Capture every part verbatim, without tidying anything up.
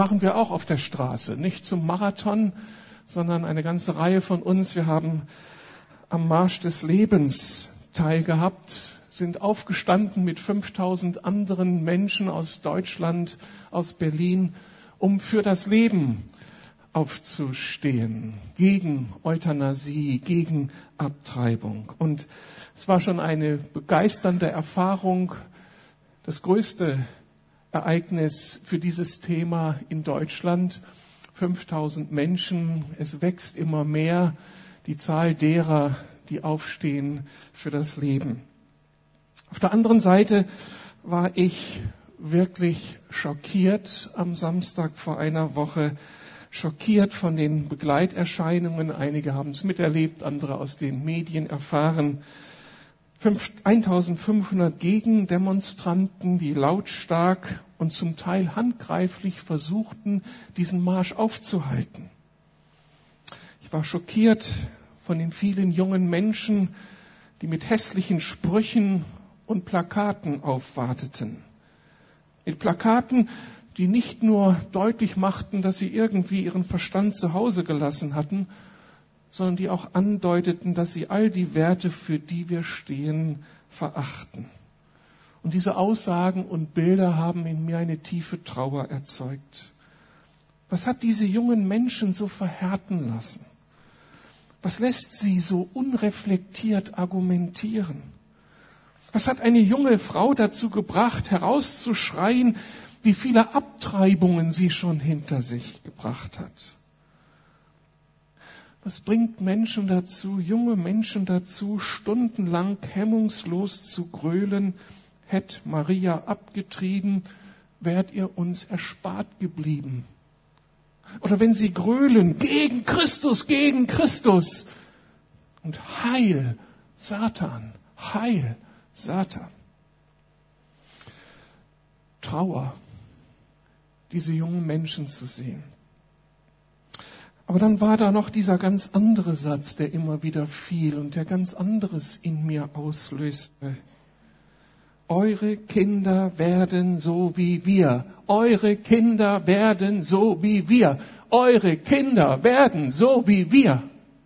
waren wir auch auf der Straße, nicht zum Marathon, sondern eine ganze Reihe von uns. Wir haben am Marsch des Lebens teilgehabt, sind aufgestanden mit fünftausend anderen Menschen aus Deutschland, aus Berlin, um für das Leben aufzustehen, gegen Euthanasie, gegen Abtreibung. Und es war schon eine begeisternde Erfahrung, das größte Ereignis für dieses Thema in Deutschland. fünftausend Menschen, es wächst immer mehr, die Zahl derer, die aufstehen für das Leben. Auf der anderen Seite war ich wirklich schockiert am Samstag vor einer Woche, schockiert von den Begleiterscheinungen. Einige haben es miterlebt, andere aus den Medien erfahren. eintausendfünfhundert Gegendemonstranten, die lautstark und zum Teil handgreiflich versuchten, diesen Marsch aufzuhalten. Ich war schockiert von den vielen jungen Menschen, die mit hässlichen Sprüchen und Plakaten aufwarteten. Mit Plakaten, die nicht nur deutlich machten, dass sie irgendwie ihren Verstand zu Hause gelassen hatten, sondern die auch andeuteten, dass sie all die Werte, für die wir stehen, verachten. Und diese Aussagen und Bilder haben in mir eine tiefe Trauer erzeugt. Was hat diese jungen Menschen so verhärten lassen? Was lässt sie so unreflektiert argumentieren? Was hat eine junge Frau dazu gebracht, herauszuschreien, wie viele Abtreibungen sie schon hinter sich gebracht hat? Was bringt Menschen dazu, junge Menschen dazu, stundenlang hemmungslos zu grölen, hätt Maria abgetrieben, wärt ihr uns erspart geblieben. Oder wenn sie grölen, gegen Christus, gegen Christus und Heil Satan, Heil Satan. Trauer, diese jungen Menschen zu sehen. Aber dann war da noch dieser ganz andere Satz, der immer wieder fiel und der ganz anderes in mir auslöste. Eure Kinder werden so wie wir. Eure Kinder werden so wie wir. Eure Kinder werden so wie wir.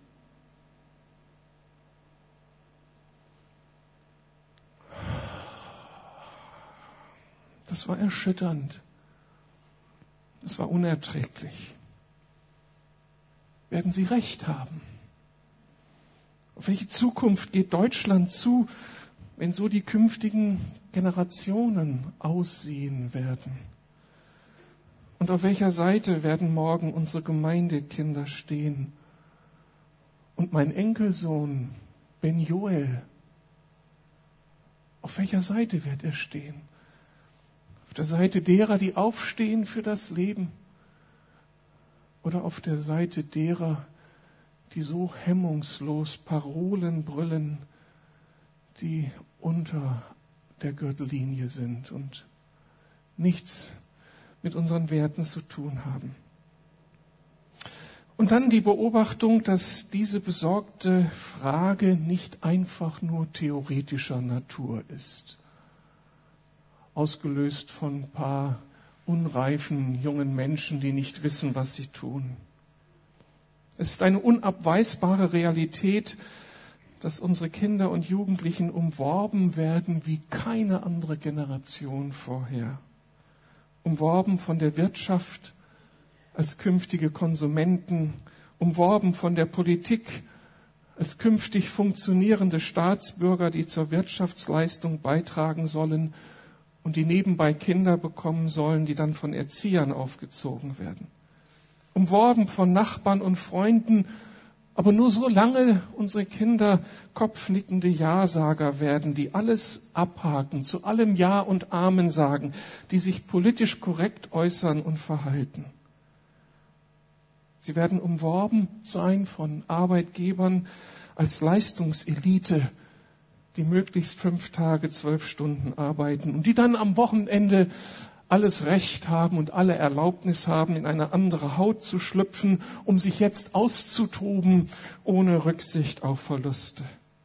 Das war erschütternd. Das war unerträglich. Werden sie recht haben? Auf welche Zukunft geht Deutschland zu, wenn so die künftigen Generationen aussehen werden? Und auf welcher Seite werden morgen unsere Gemeindekinder stehen? Und mein Enkelsohn Ben Joel, auf welcher Seite wird er stehen? Auf der Seite derer, die aufstehen für das Leben? Oder auf der Seite derer, die so hemmungslos Parolen brüllen, die unter der Gürtellinie sind und nichts mit unseren Werten zu tun haben. Und dann die Beobachtung, dass diese besorgte Frage nicht einfach nur theoretischer Natur ist, ausgelöst von ein paar unreifen jungen Menschen, die nicht wissen, was sie tun. Es ist eine unabweisbare Realität, dass unsere Kinder und Jugendlichen umworben werden wie keine andere Generation vorher. Umworben von der Wirtschaft als künftige Konsumenten, umworben von der Politik als künftig funktionierende Staatsbürger, die zur Wirtschaftsleistung beitragen sollen und die nebenbei Kinder bekommen sollen, die dann von Erziehern aufgezogen werden. Umworben von Nachbarn und Freunden, aber nur solange unsere Kinder kopfnickende Ja-Sager werden, die alles abhaken, zu allem Ja und Amen sagen, die sich politisch korrekt äußern und verhalten. Sie werden umworben sein von Arbeitgebern als Leistungselite, die möglichst fünf Tage, zwölf Stunden arbeiten und die dann am Wochenende alles Recht haben und alle Erlaubnis haben, in eine andere Haut zu schlüpfen, um sich jetzt auszutoben, ohne Rücksicht auf Verluste.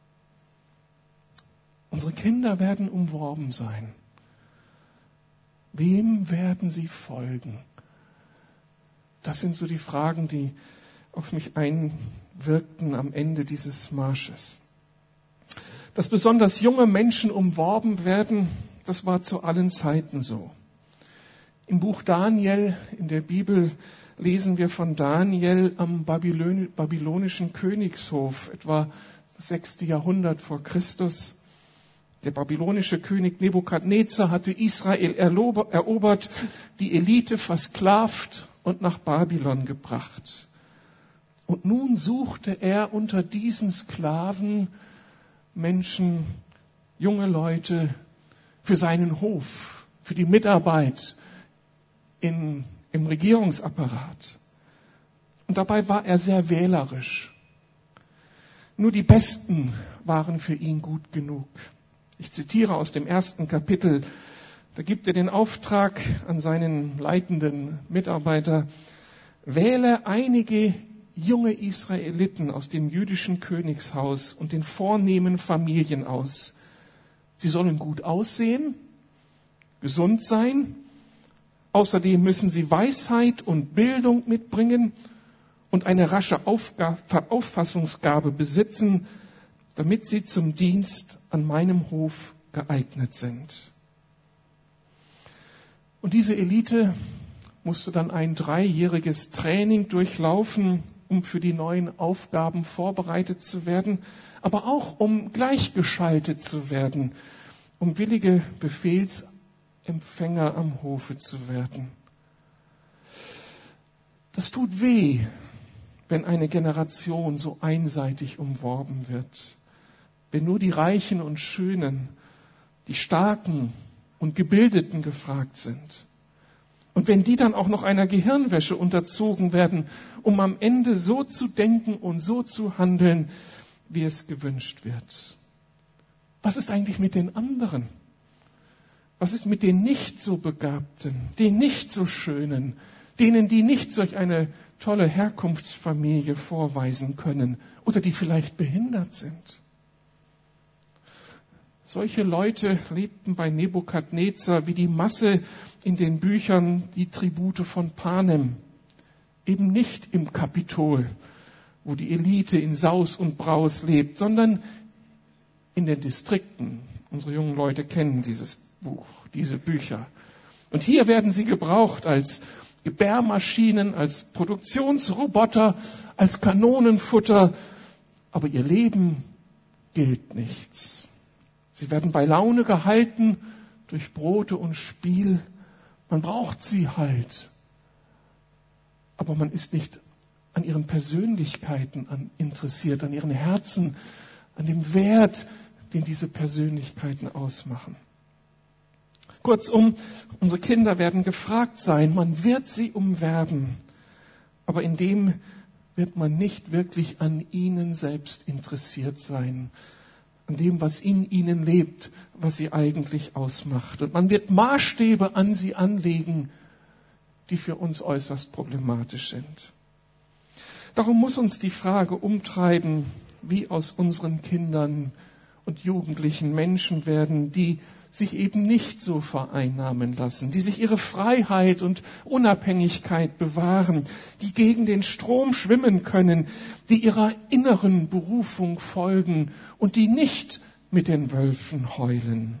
Unsere Kinder werden umworben sein. Wem werden sie folgen? Das sind so die Fragen, die auf mich einwirkten am Ende dieses Marsches. Dass besonders junge Menschen umworben werden, das war zu allen Zeiten so. Im Buch Daniel in der Bibel lesen wir von Daniel am babylonischen Königshof, etwa das sechste Jahrhundert vor Christus. Der babylonische König Nebukadnezar hatte Israel erobert, die Elite versklavt und nach Babylon gebracht. Und nun suchte er unter diesen Sklaven Menschen, junge Leute für seinen Hof, für die Mitarbeit in, im Regierungsapparat. Und dabei war er sehr wählerisch. Nur die Besten waren für ihn gut genug. Ich zitiere aus dem ersten Kapitel. Da gibt er den Auftrag an seinen leitenden Mitarbeiter: Wähle einige junge Israeliten aus dem jüdischen Königshaus und den vornehmen Familien aus. Sie sollen gut aussehen, gesund sein. Außerdem müssen sie Weisheit und Bildung mitbringen und eine rasche Aufga- Auffassungsgabe besitzen, damit sie zum Dienst an meinem Hof geeignet sind. Und diese Elite musste dann ein dreijähriges Training durchlaufen, um für die neuen Aufgaben vorbereitet zu werden, aber auch um gleichgeschaltet zu werden, um willige Befehlsempfänger am Hofe zu werden. Das tut weh, wenn eine Generation so einseitig umworben wird, wenn nur die Reichen und Schönen, die Starken und Gebildeten gefragt sind. Und wenn die dann auch noch einer Gehirnwäsche unterzogen werden, um am Ende so zu denken und so zu handeln, wie es gewünscht wird. Was ist eigentlich mit den anderen? Was ist mit den nicht so Begabten, den nicht so Schönen, denen, die nicht solch eine tolle Herkunftsfamilie vorweisen können oder die vielleicht behindert sind? Solche Leute lebten bei Nebukadnezar wie die Masse in den Büchern die Tribute von Panem. Eben nicht im Kapitol, wo die Elite in Saus und Braus lebt, sondern in den Distrikten. Unsere jungen Leute kennen dieses Buch, diese Bücher. Und hier werden sie gebraucht als Gebärmaschinen, als Produktionsroboter, als Kanonenfutter. Aber ihr Leben gilt nichts. Sie werden bei Laune gehalten durch Brote und Spiel. Man braucht sie halt. Aber man ist nicht an ihren Persönlichkeiten an, interessiert, an ihren Herzen, an dem Wert, den diese Persönlichkeiten ausmachen. Kurzum, unsere Kinder werden gefragt sein, man wird sie umwerben, aber in dem wird man nicht wirklich an ihnen selbst interessiert sein, an dem, was in ihnen lebt, was sie eigentlich ausmacht. Und man wird Maßstäbe an sie anlegen, die für uns äußerst problematisch sind. Darum muss uns die Frage umtreiben, wie aus unseren Kindern und Jugendlichen Menschen werden, die sich eben nicht so vereinnahmen lassen, die sich ihre Freiheit und Unabhängigkeit bewahren, die gegen den Strom schwimmen können, die ihrer inneren Berufung folgen und die nicht mit den Wölfen heulen.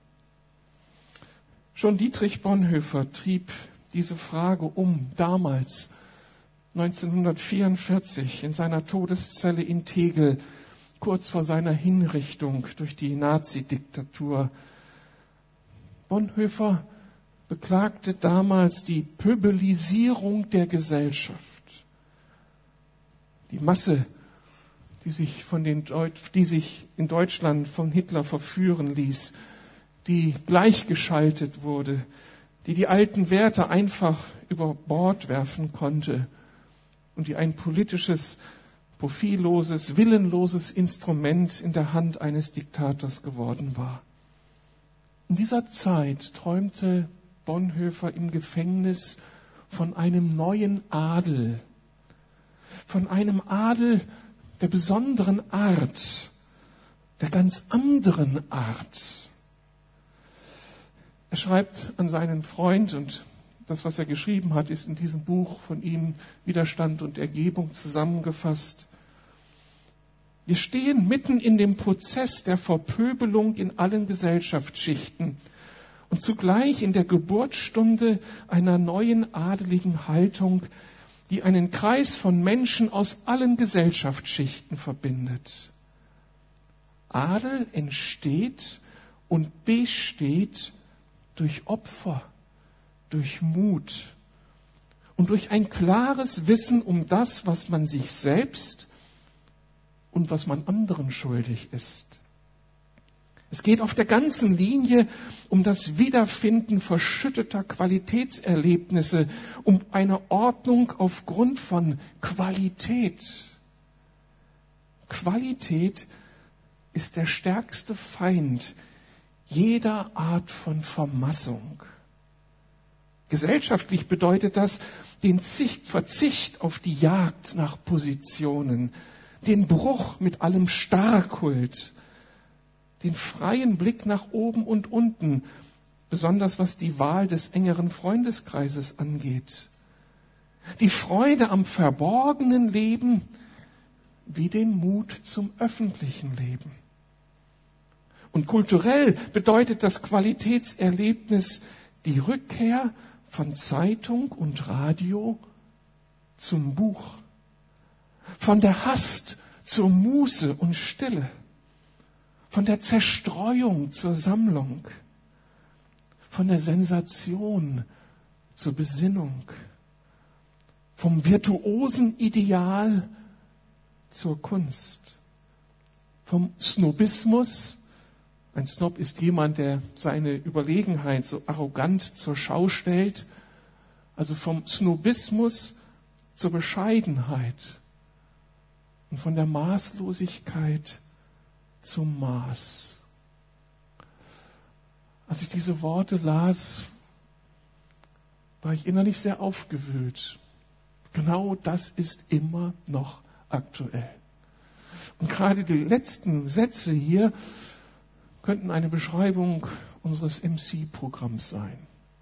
Schon Dietrich Bonhoeffer trieb diese Frage um, damals, neunzehnhundertvierundvierzig, in seiner Todeszelle in Tegel, kurz vor seiner Hinrichtung durch die Nazi-Diktatur. Bonhoeffer beklagte damals die Pöbelisierung der Gesellschaft. Die Masse, die sich, von den Deut- die sich in Deutschland von Hitler verführen ließ, die gleichgeschaltet wurde, die die alten Werte einfach über Bord werfen konnte und die ein politisches, profilloses, willenloses Instrument in der Hand eines Diktators geworden war. In dieser Zeit träumte Bonhoeffer im Gefängnis von einem neuen Adel, von einem Adel der besonderen Art, der ganz anderen Art. Er schreibt an seinen Freund und das, was er geschrieben hat, ist in diesem Buch von ihm Widerstand und Ergebung zusammengefasst. Wir stehen mitten in dem Prozess der Verpöbelung in allen Gesellschaftsschichten und zugleich in der Geburtsstunde einer neuen adeligen Haltung, die einen Kreis von Menschen aus allen Gesellschaftsschichten verbindet. Adel entsteht und besteht durch Opfer, durch Mut und durch ein klares Wissen um das, was man sich selbst und was man anderen schuldig ist. Es geht auf der ganzen Linie um das Wiederfinden verschütteter Qualitätserlebnisse, um eine Ordnung aufgrund von Qualität. Qualität ist der stärkste Feind jeder Art von Vermassung. Gesellschaftlich bedeutet das den Verzicht auf die Jagd nach Positionen, den Bruch mit allem Starrkult, den freien Blick nach oben und unten, besonders was die Wahl des engeren Freundeskreises angeht. Die Freude am verborgenen Leben wie den Mut zum öffentlichen Leben. Und kulturell bedeutet das Qualitätserlebnis die Rückkehr von Zeitung und Radio zum Buch, von der Hast zur Muße und Stille, von der Zerstreuung zur Sammlung, von der Sensation zur Besinnung, vom virtuosen Ideal zur Kunst, vom Snobismus. Ein Snob ist jemand, der seine Überlegenheit so arrogant zur Schau stellt, also vom Snobismus zur Bescheidenheit und von der Maßlosigkeit zum Maß. Als ich diese Worte las, war ich innerlich sehr aufgewühlt. Genau das ist immer noch aktuell. Und gerade die letzten Sätze hier könnten eine Beschreibung unseres M C-Programms sein.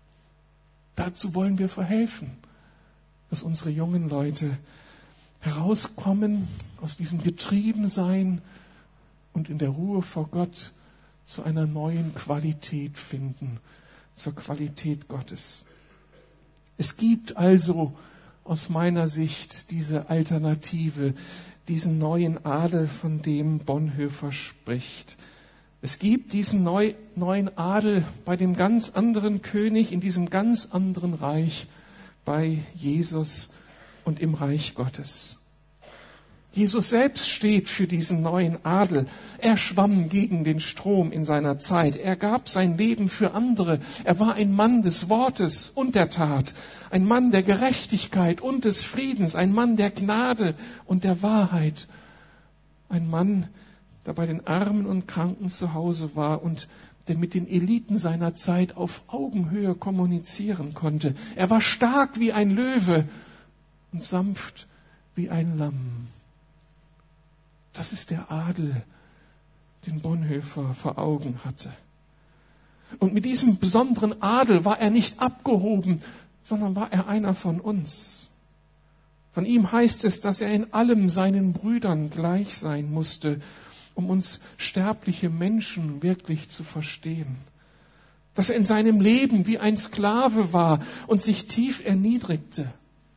Dazu wollen wir verhelfen, dass unsere jungen Leute herauskommen aus diesem Getriebensein und in der Ruhe vor Gott zu einer neuen Qualität finden, zur Qualität Gottes. Es gibt also aus meiner Sicht diese Alternative, diesen neuen Adel, von dem Bonhoeffer spricht. Es gibt diesen neu, neuen Adel bei dem ganz anderen König, in diesem ganz anderen Reich, bei Jesus und im Reich Gottes. Jesus selbst steht für diesen neuen Adel. Er schwamm gegen den Strom in seiner Zeit. Er gab sein Leben für andere. Er war ein Mann des Wortes und der Tat. Ein Mann der Gerechtigkeit und des Friedens. Ein Mann der Gnade und der Wahrheit. Ein Mann, der bei den Armen und Kranken zu Hause war und der mit den Eliten seiner Zeit auf Augenhöhe kommunizieren konnte. Er war stark wie ein Löwe und sanft wie ein Lamm. Das ist der Adel, den Bonhoeffer vor Augen hatte. Und mit diesem besonderen Adel war er nicht abgehoben, sondern war er einer von uns. Von ihm heißt es, dass er in allem seinen Brüdern gleich sein musste, um uns sterbliche Menschen wirklich zu verstehen. Dass er in seinem Leben wie ein Sklave war und sich tief erniedrigte.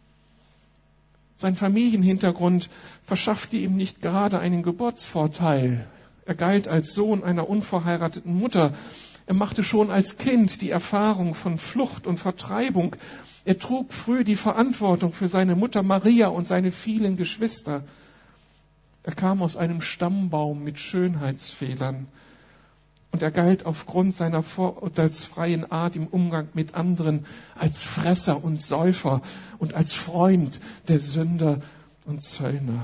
Sein Familienhintergrund verschaffte ihm nicht gerade einen Geburtsvorteil. Er galt als Sohn einer unverheirateten Mutter. Er machte schon als Kind die Erfahrung von Flucht und Vertreibung. Er trug früh die Verantwortung für seine Mutter Maria und seine vielen Geschwister. Er kam aus einem Stammbaum mit Schönheitsfehlern. Und er galt aufgrund seiner vorurteilsfreien Art im Umgang mit anderen als Fresser und Säufer und als Freund der Sünder und Zöllner.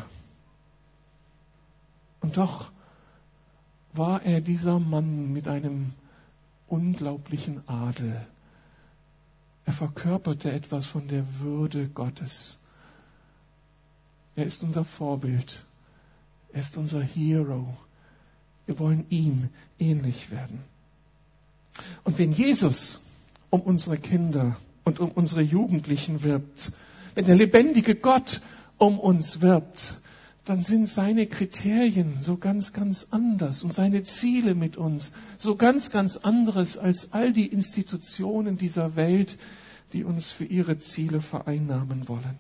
Und doch war er dieser Mann mit einem unglaublichen Adel. Er verkörperte etwas von der Würde Gottes. Er ist unser Vorbild. Er ist unser Hero. Wir wollen ihm ähnlich werden. Und wenn Jesus um unsere Kinder und um unsere Jugendlichen wirbt, wenn der lebendige Gott um uns wirbt, dann sind seine Kriterien so ganz, ganz anders und seine Ziele mit uns so ganz, ganz anderes als all die Institutionen dieser Welt, die uns für ihre Ziele vereinnahmen wollen.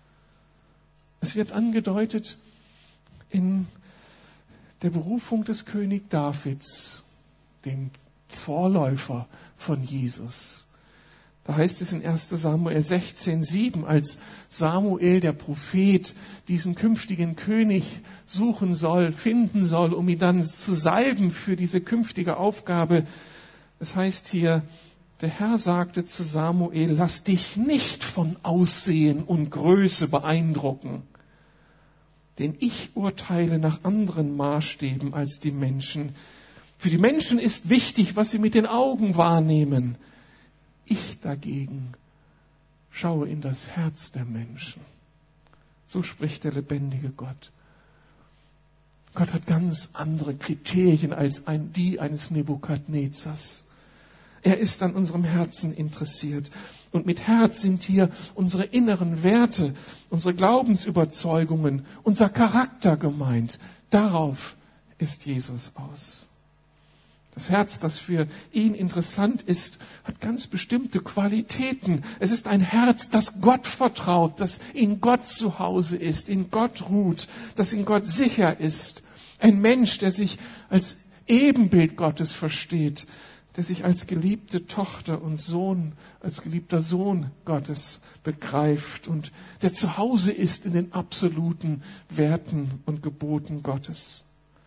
Es wird angedeutet in der Berufung des König Davids, dem Vorläufer von Jesus. Da heißt es in erster Samuel sechzehn, sieben, als Samuel, der Prophet, diesen künftigen König suchen soll, finden soll, um ihn dann zu salben für diese künftige Aufgabe. Es heißt hier, der Herr sagte zu Samuel, lass dich nicht von Aussehen und Größe beeindrucken, denn ich urteile nach anderen Maßstäben als die Menschen. Für die Menschen ist wichtig, was sie mit den Augen wahrnehmen. Ich dagegen schaue in das Herz der Menschen. So spricht der lebendige Gott. Gott hat ganz andere Kriterien als ein, die eines Nebukadnezars. Er ist an unserem Herzen interessiert. Und mit Herz sind hier unsere inneren Werte, unsere Glaubensüberzeugungen, unser Charakter gemeint. Darauf ist Jesus aus. Das Herz, das für ihn interessant ist, hat ganz bestimmte Qualitäten. Es ist ein Herz, das Gott vertraut, das in Gott zu Hause ist, in Gott ruht, das in Gott sicher ist. Ein Mensch, der sich als Ebenbild Gottes versteht, der sich als geliebte Tochter und Sohn, als geliebter Sohn Gottes begreift und der zu Hause ist in den absoluten Werten und Geboten Gottes.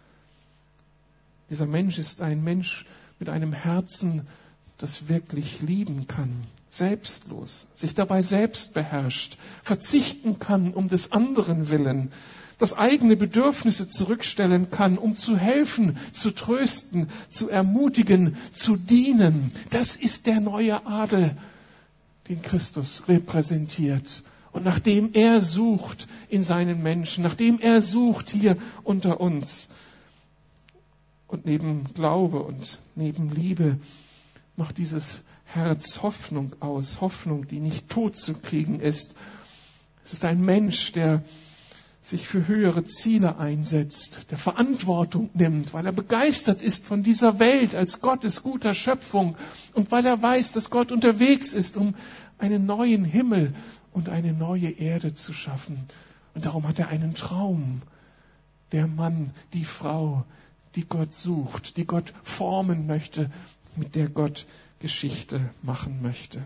Dieser Mensch ist ein Mensch mit einem Herzen, das wirklich lieben kann, selbstlos, sich dabei selbst beherrscht, verzichten kann um des anderen willen, das eigene Bedürfnisse zurückstellen kann, um zu helfen, zu trösten, zu ermutigen, zu dienen. Das ist der neue Adel, den Christus repräsentiert. Und nachdem er sucht in seinen Menschen, nachdem er sucht hier unter uns. Und neben Glaube und neben Liebe macht dieses Herz Hoffnung aus. Hoffnung, die nicht tot zu kriegen ist. Es ist ein Mensch, der sich für höhere Ziele einsetzt, der Verantwortung nimmt, weil er begeistert ist von dieser Welt als Gottes guter Schöpfung und weil er weiß, dass Gott unterwegs ist, um einen neuen Himmel und eine neue Erde zu schaffen. Und darum hat er einen Traum. Der Mann, die Frau, die Gott sucht, die Gott formen möchte, mit der Gott Geschichte machen möchte.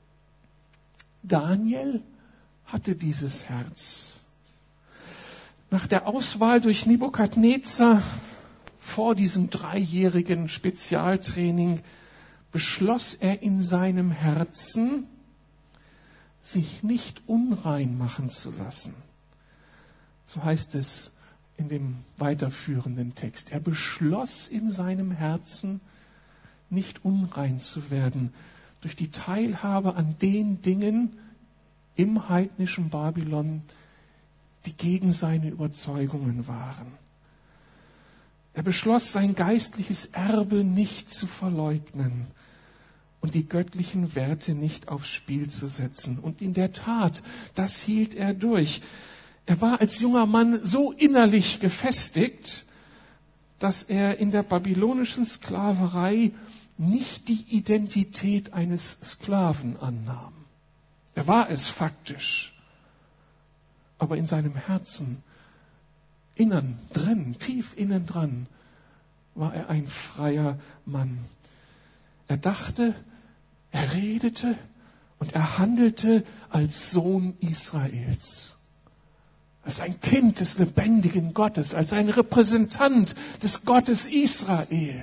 Daniel hatte dieses Herz. Nach der Auswahl durch Nebukadnezar vor diesem dreijährigen Spezialtraining beschloss er in seinem Herzen, sich nicht unrein machen zu lassen. So heißt es in dem weiterführenden Text. Er beschloss in seinem Herzen, nicht unrein zu werden durch die Teilhabe an den Dingen im heidnischen Babylon, die gegen seine Überzeugungen waren. Er beschloss, sein geistliches Erbe nicht zu verleugnen und die göttlichen Werte nicht aufs Spiel zu setzen. Und in der Tat, das hielt er durch. Er war als junger Mann so innerlich gefestigt, dass er in der babylonischen Sklaverei nicht die Identität eines Sklaven annahm. Er war es faktisch. Aber in seinem Herzen, innen drin, tief innen dran, war er ein freier Mann. Er dachte, er redete und er handelte als Sohn Israels, als ein Kind des lebendigen Gottes, als ein Repräsentant des Gottes Israel.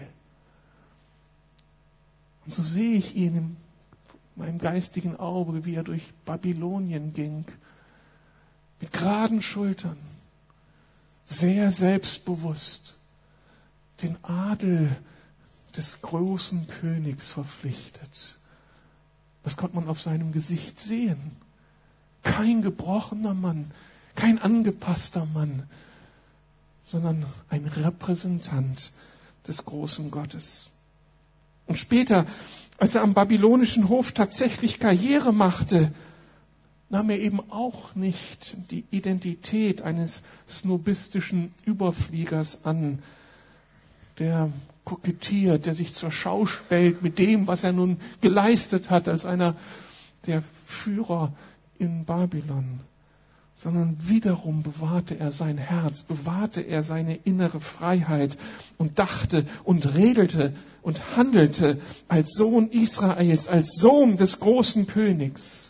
Und so sehe ich ihn in meinem geistigen Auge, wie er durch Babylonien ging, mit geraden Schultern, sehr selbstbewusst, den Adel des großen Königs verpflichtet. Das konnte man auf seinem Gesicht sehen. Kein gebrochener Mann, kein angepasster Mann, sondern ein Repräsentant des großen Gottes. Und später, als er am babylonischen Hof tatsächlich Karriere machte, nahm er eben auch nicht die Identität eines snobistischen Überfliegers an, der kokettiert, der sich zur Schau stellt mit dem, was er nun geleistet hat als einer der Führer in Babylon, sondern wiederum bewahrte er sein Herz, bewahrte er seine innere Freiheit und dachte und redete und handelte als Sohn Israels, als Sohn des großen Königs.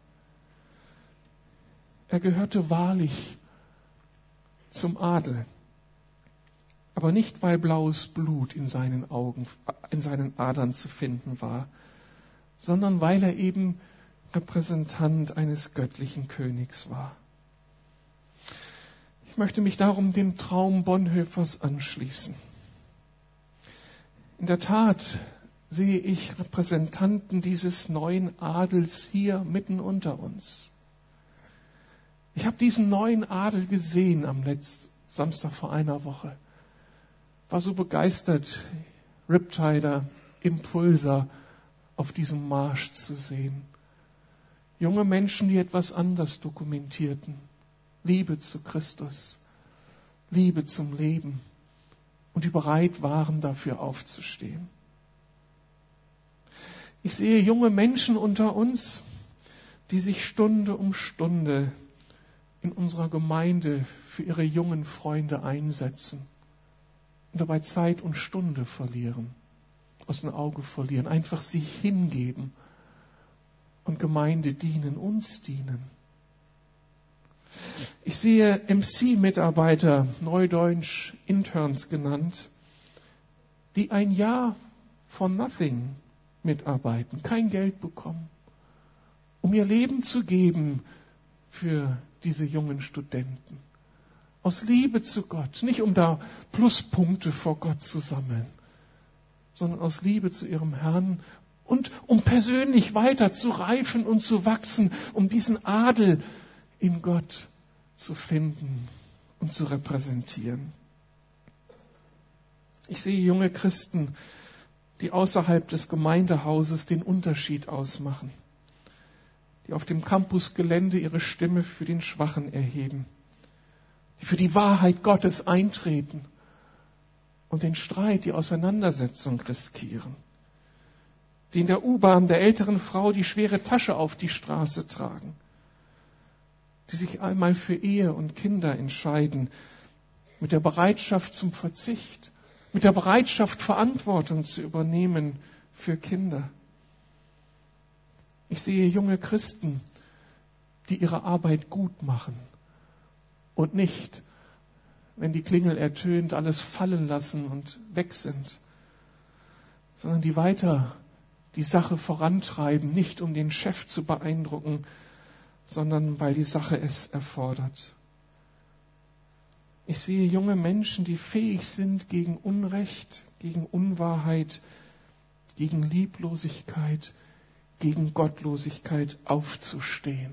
Er gehörte wahrlich zum Adel, aber nicht, weil blaues Blut in seinen Augen, in seinen Adern zu finden war, sondern weil er eben Repräsentant eines göttlichen Königs war. Ich möchte mich darum dem Traum Bonhoeffers anschließen. In der Tat sehe ich Repräsentanten dieses neuen Adels hier mitten unter uns. Ich habe diesen neuen Adel gesehen am letzten Samstag vor einer Woche. War so begeistert, Riptider, Impulser auf diesem Marsch zu sehen. Junge Menschen, die etwas anders dokumentierten. Liebe zu Christus, Liebe zum Leben und die bereit waren, dafür aufzustehen. Ich sehe junge Menschen unter uns, die sich Stunde um Stunde in unserer Gemeinde für ihre jungen Freunde einsetzen und dabei Zeit und Stunde verlieren, aus dem Auge verlieren, einfach sich hingeben und Gemeinde dienen, uns dienen. Ich sehe M C-Mitarbeiter, neudeutsch Interns genannt, die ein Jahr for nothing mitarbeiten, kein Geld bekommen, um ihr Leben zu geben für diese jungen Studenten. Aus Liebe zu Gott, nicht um da Pluspunkte vor Gott zu sammeln, sondern aus Liebe zu ihrem Herrn und um persönlich weiter zu reifen und zu wachsen, um diesen Adel in Gott zu finden und zu repräsentieren. Ich sehe junge Christen, die außerhalb des Gemeindehauses den Unterschied ausmachen, die auf dem Campusgelände ihre Stimme für den Schwachen erheben, die für die Wahrheit Gottes eintreten und den Streit, die Auseinandersetzung riskieren, die in der U-Bahn der älteren Frau die schwere Tasche auf die Straße tragen, die sich einmal für Ehe und Kinder entscheiden, mit der Bereitschaft zum Verzicht, mit der Bereitschaft, Verantwortung zu übernehmen für Kinder. Ich sehe junge Christen, die ihre Arbeit gut machen und nicht, wenn die Klingel ertönt, alles fallen lassen und weg sind, sondern die weiter die Sache vorantreiben, nicht um den Chef zu beeindrucken, sondern weil die Sache es erfordert. Ich sehe junge Menschen, die fähig sind, gegen Unrecht, gegen Unwahrheit, gegen Lieblosigkeit, gegen Gottlosigkeit aufzustehen.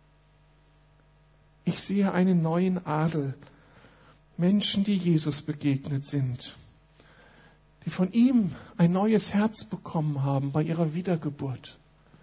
Ich sehe einen neuen Adel, Menschen, die Jesus begegnet sind, die von ihm ein neues Herz bekommen haben bei ihrer Wiedergeburt,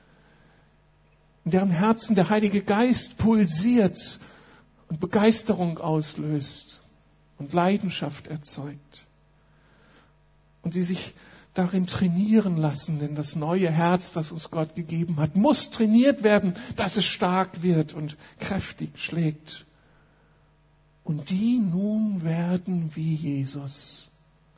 in deren Herzen der Heilige Geist pulsiert und Begeisterung auslöst und Leidenschaft erzeugt. Und die sich darin trainieren lassen, denn das neue Herz, das uns Gott gegeben hat, muss trainiert werden, dass es stark wird und kräftig schlägt. Und die nun werden wie Jesus.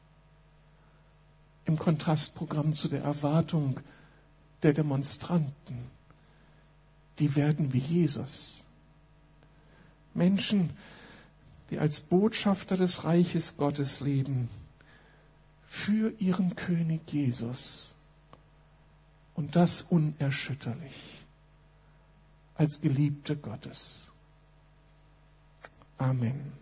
Im Kontrastprogramm zu der Erwartung der Demonstranten. Die werden wie Jesus. Menschen, die als Botschafter des Reiches Gottes leben, für ihren König Jesus. Und das unerschütterlich, als Geliebte Gottes. Amen.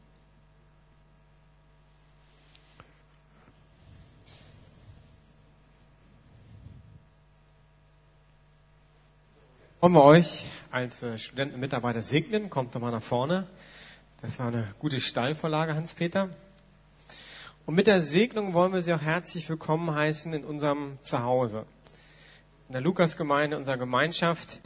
Wollen wir euch als Studenten und Mitarbeiter segnen? Kommt doch mal nach vorne. Das war eine gute Steilvorlage, Hans-Peter. Und mit der Segnung wollen wir Sie auch herzlich willkommen heißen in unserem Zuhause. In der Lukasgemeinde, unserer Gemeinschaft.